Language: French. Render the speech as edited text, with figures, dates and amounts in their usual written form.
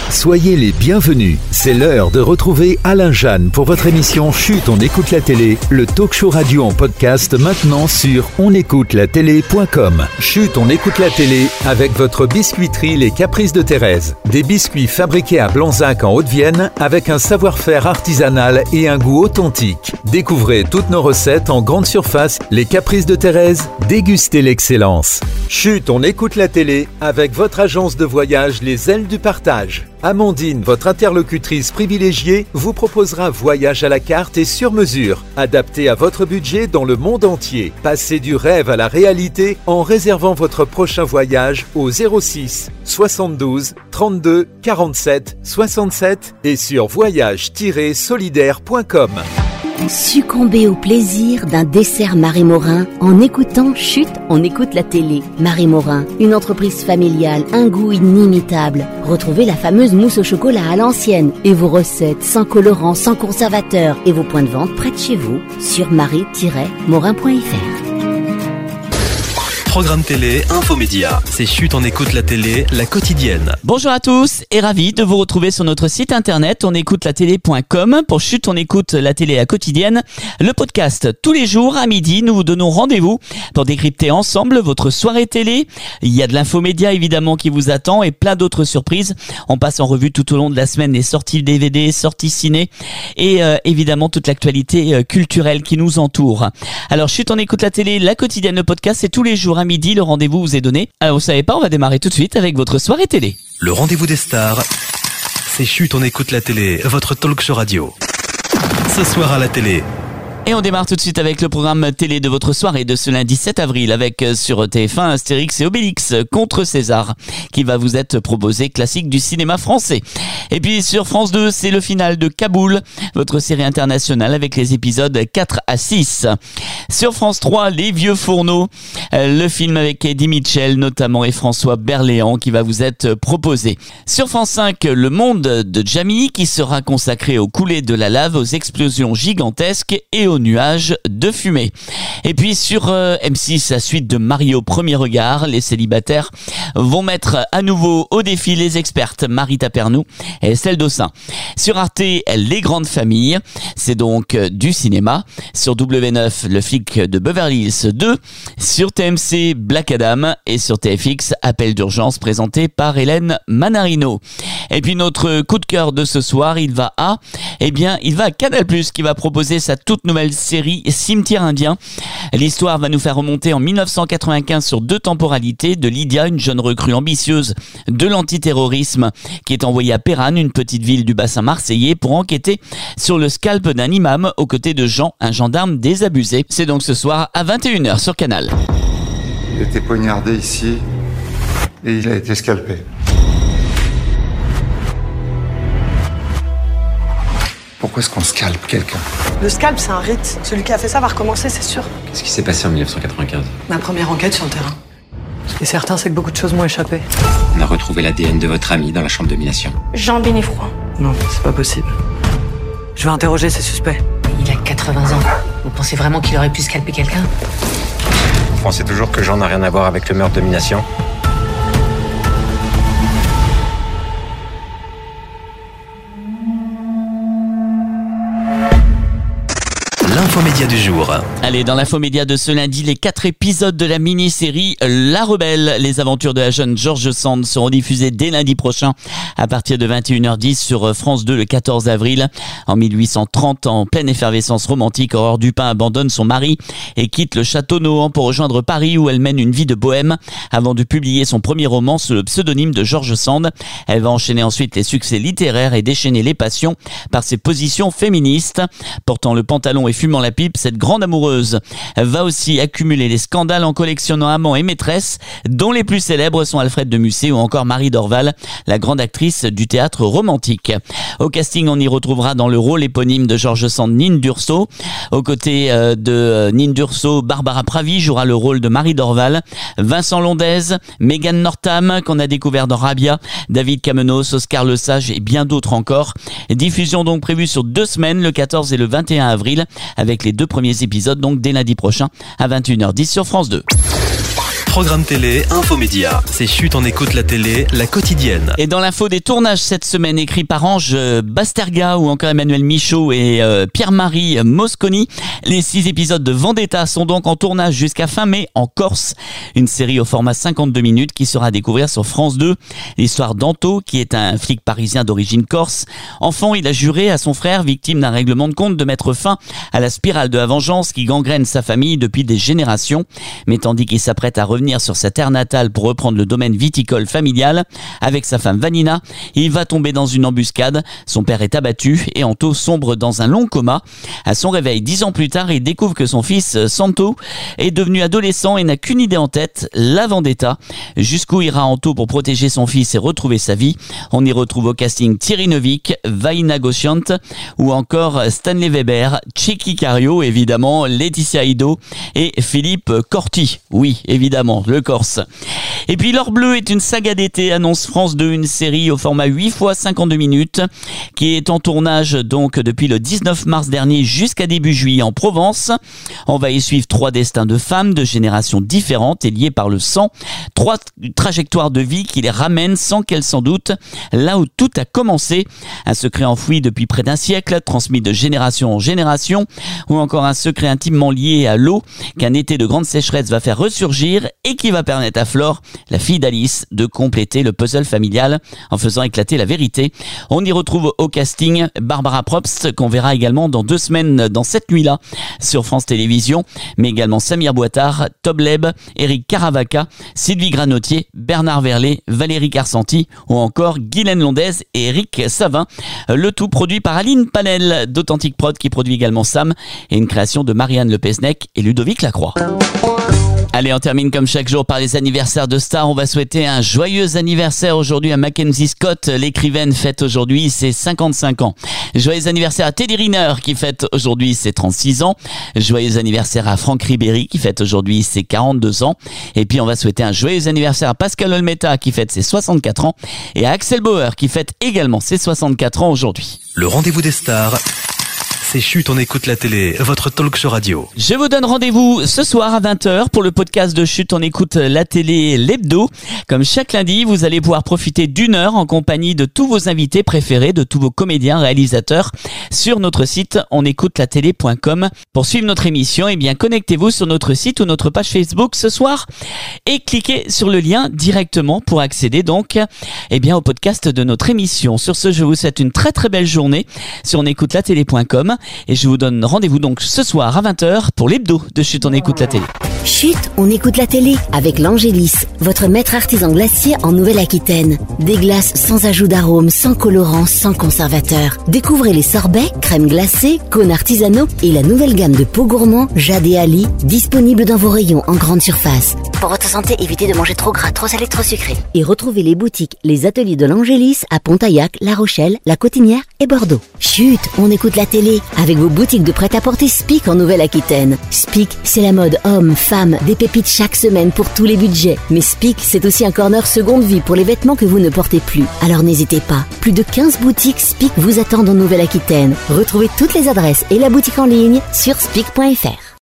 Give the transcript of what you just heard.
Soyez les bienvenus. C'est l'heure de retrouver Alain Jeanne pour votre émission Chut, on écoute la télé, le talk show radio en podcast maintenant sur onécoutelatélé.com. Chut, on écoute la télé avec votre biscuiterie Les Caprices de Thérèse. Des biscuits fabriqués à Blanzac en Haute-Vienne avec un savoir-faire artisanal et un goût authentique. Découvrez toutes nos recettes en grande surface. Les Caprices de Thérèse, dégustez l'excellence. Chut, on écoute la télé avec votre agence de voyage Les Ailes du Partage. Amandine, votre interlocutrice privilégiée, vous proposera voyage à la carte et sur mesure, adapté à votre budget dans le monde entier. Passez du rêve à la réalité en réservant votre prochain voyage au 06 72 32 47 67 et sur voyage-solidaire.com. Succombez au plaisir d'un dessert Marie Morin en écoutant Chut, on écoute la télé. Marie Morin, une entreprise familiale, un goût inimitable. Retrouvez la fameuse mousse au chocolat à l'ancienne et vos recettes sans colorant, sans conservateur et vos points de vente près de chez vous sur marie-morin.fr. Programme télé, infomédia. C'est Chut, on écoute la télé, la quotidienne. Bonjour à tous et ravi de vous retrouver sur notre site internet onécoutelatélé.com pour Chut, on écoute la télé la quotidienne. Le podcast tous les jours à midi, nous vous donnons rendez-vous pour décrypter ensemble votre soirée télé. Il y a de l'infomédia évidemment qui vous attend et plein d'autres surprises. On passe en revue tout au long de la semaine les sorties DVD, sorties ciné et évidemment toute l'actualité culturelle qui nous entoure. Alors Chut, on écoute la télé, la quotidienne, le podcast, c'est tous les jours à midi, le rendez-vous vous est donné. Alors vous savez pas, on va démarrer tout de suite avec votre soirée télé. Le rendez-vous des stars, c'est Chut, on écoute la télé, votre talk show radio. Ce soir à la télé. Et on démarre tout de suite avec le programme télé de votre soirée de ce lundi 7 avril avec sur TF1 Astérix et Obélix contre César qui va vous être proposé, classique du cinéma français. Et puis sur France 2, c'est le final de Kaboul, votre série internationale avec les épisodes 4 à 6. Sur France 3, Les Vieux Fourneaux, le film avec Eddie Mitchell notamment et François Berléand qui va vous être proposé. Sur France 5, Le Monde de Jamie qui sera consacré aux coulées de la lave, aux explosions gigantesques et aux nuages de fumée. Et puis sur M6, la suite de Mario Premier Regard, les célibataires vont mettre à nouveau au défi les expertes Marie Tapernou et Estelle Dossin. Sur Arte, Les Grandes Familles, c'est donc du cinéma. Sur W9, Le Flic de Beverly Hills 2. Sur TMC, Black Adam. Et sur TFX, Appel d'urgence présenté par Hélène Manarino. Et puis notre coup de cœur de ce soir, il va à Canal+, qui va proposer sa toute nouvelle série Cimetière indien. L'histoire va nous faire remonter en 1995 sur 2 temporalités de Lydia, une jeune recrue ambitieuse de l'antiterrorisme qui est envoyée à Péran, une petite ville du bassin marseillais, pour enquêter sur le scalp d'un imam aux côtés de Jean, un gendarme désabusé. C'est donc ce soir à 21h sur Canal. Il a été poignardé ici et il a été scalpé. Pourquoi est-ce qu'on scalpe quelqu'un ? Le scalp, c'est un rite. Celui qui a fait ça va recommencer, c'est sûr. Qu'est-ce qui s'est passé en 1995 ? Ma première enquête sur le terrain. Ce qui est certain, c'est que beaucoup de choses m'ont échappé. On a retrouvé l'ADN de votre ami dans la chambre de domination. Jean Bénéfroid. Non, c'est pas possible. Je vais interroger ces suspects. Il a 80 ans. Vous pensez vraiment qu'il aurait pu scalper quelqu'un ? Vous pensez toujours que Jean n'a rien à voir avec le meurtre de domination ? L'infomédia du jour. Allez, dans l'infomédia de ce lundi, les 4 épisodes de la mini-série La Rebelle, les aventures de la jeune George Sand seront diffusés dès lundi prochain à partir de 21h10 sur France 2 le 14 avril. En 1830, en pleine effervescence romantique, Aurore Dupin abandonne son mari et quitte le château Nohant pour rejoindre Paris où elle mène une vie de bohème avant de publier son premier roman sous le pseudonyme de George Sand. Elle va enchaîner ensuite les succès littéraires et déchaîner les passions par ses positions féministes. Portant le pantalon et fumant la pipe, cette grande amoureuse va aussi accumuler les scandales en collectionnant amants et maîtresses, dont les plus célèbres sont Alfred de Musset ou encore Marie Dorval, la grande actrice du théâtre romantique. Au casting, on y retrouvera dans le rôle éponyme de George Sand Nine Durso. Aux côtés de Nine Durso, Barbara Pravi jouera le rôle de Marie Dorval, Vincent Londez, Megan Northam qu'on a découvert dans Rabia, David Kamenos, Oscar Lesage et bien d'autres encore. Diffusion donc prévue sur 2 semaines, le 14 et le 21 avril, avec les 2 premiers épisodes donc dès lundi prochain à 21h10 sur France 2. Programme télé, infomédia. C'est Chut, on écoute la télé, la quotidienne. Et dans l'info des tournages cette semaine, écrit par Ange Basterga ou encore Emmanuel Michaud et Pierre-Marie Mosconi, les 6 épisodes de Vendetta sont donc en tournage jusqu'à fin mai en Corse. Une série au format 52 minutes qui sera à découvrir sur France 2. L'histoire d'Anto, qui est un flic parisien d'origine corse. Enfant, il a juré à son frère, victime d'un règlement de compte, de mettre fin à la spirale de la vengeance qui gangrène sa famille depuis des générations. Mais tandis qu'il s'apprête à revenir sur sa terre natale pour reprendre le domaine viticole familial avec sa femme Vanina, il va tomber dans une embuscade. Son père est abattu et Anto sombre dans un long coma. À son réveil 10 ans plus tard, il découvre que son fils Santo est devenu adolescent et n'a qu'une idée en tête, la vendetta. Jusqu'où ira Anto pour protéger son fils et retrouver sa vie? On y retrouve au casting Thierry Neuvik, Vaina Gosciante ou encore Stanley Weber, Chicky Cario évidemment, Laetitia Ido et Philippe Corti. Oui, évidemment, le Corse. Et puis L'Or Bleu est une saga d'été, annonce France 2, une série au format 8 x 52 minutes qui est en tournage donc depuis le 19 mars dernier jusqu'à début juillet en Provence. On va y suivre 3 destins de femmes de générations différentes et liées par le sang, 3 trajectoires de vie qui les ramènent sans qu'elles s'en doutent là où tout a commencé. Un secret enfoui depuis près d'un siècle, transmis de génération en génération, ou encore un secret intimement lié à l'eau qu'un été de grande sécheresse va faire ressurgir et qui va permettre à Flore, la fille d'Alice, de compléter le puzzle familial en faisant éclater la vérité. On y retrouve au casting Barbara Probst, qu'on verra également dans 2 semaines dans Cette Nuit-là sur France Télévisions, mais également Samir Boitard, Tob Leb, Eric Caravaca, Sylvie Granotier, Bernard Verlet, Valérie Carsanti ou encore Guylaine Londez et Eric Savin. Le tout produit par Aline Panel d'Authentic Prod qui produit également Sam, et une création de Marianne Le Pesnec et Ludovic Lacroix. Allez, on termine comme chaque jour par les anniversaires de stars. On va souhaiter un joyeux anniversaire aujourd'hui à Mackenzie Scott. L'écrivaine fête aujourd'hui ses 55 ans. Joyeux anniversaire à Teddy Riner qui fête aujourd'hui ses 36 ans. Joyeux anniversaire à Franck Ribéry qui fête aujourd'hui ses 42 ans. Et puis on va souhaiter un joyeux anniversaire à Pascal Olmeta qui fête ses 64 ans et à Axel Bauer qui fête également ses 64 ans aujourd'hui. Le rendez-vous des stars. C'est Chut, on écoute la télé, votre talk show radio. Je vous donne rendez-vous ce soir à 20h pour le podcast de Chut, on écoute la télé, l'hebdo. Comme chaque lundi, vous allez pouvoir profiter d'1 heure en compagnie de tous vos invités préférés, de tous vos comédiens, réalisateurs, sur notre site onécoutelatélé.com. Pour suivre notre émission, eh bien, connectez-vous sur notre site ou notre page Facebook ce soir et cliquez sur le lien directement pour accéder donc, eh bien, au podcast de notre émission. Sur ce, je vous souhaite une très très belle journée sur onécoutelatélé.com. Et je vous donne rendez-vous donc ce soir à 20h pour l'hebdo de Chut, on écoute la télé. Chut, on écoute la télé avec l'Angélis, votre maître artisan glacier en Nouvelle-Aquitaine. Des glaces sans ajout d'arôme, sans colorant, sans conservateur. Découvrez les sorbets, crèmes glacées, cônes artisanaux et la nouvelle gamme de pots gourmands Jade et Ali, disponible dans vos rayons en grande surface. Pour votre santé, évitez de manger trop gras, trop salé, trop sucré. Et retrouvez les boutiques, les ateliers de l'Angélis à Pontaillac, La Rochelle, La Cotinière et Bordeaux. Chut, on écoute la télé avec vos boutiques de prêt-à-porter Spic en Nouvelle-Aquitaine. Spic, c'est la mode homme, femme, des pépites chaque semaine pour tous les budgets. Mais Spic, c'est aussi un corner seconde vie pour les vêtements que vous ne portez plus. Alors n'hésitez pas, plus de 15 boutiques Spic vous attendent en Nouvelle-Aquitaine. Retrouvez toutes les adresses et la boutique en ligne sur spic.fr.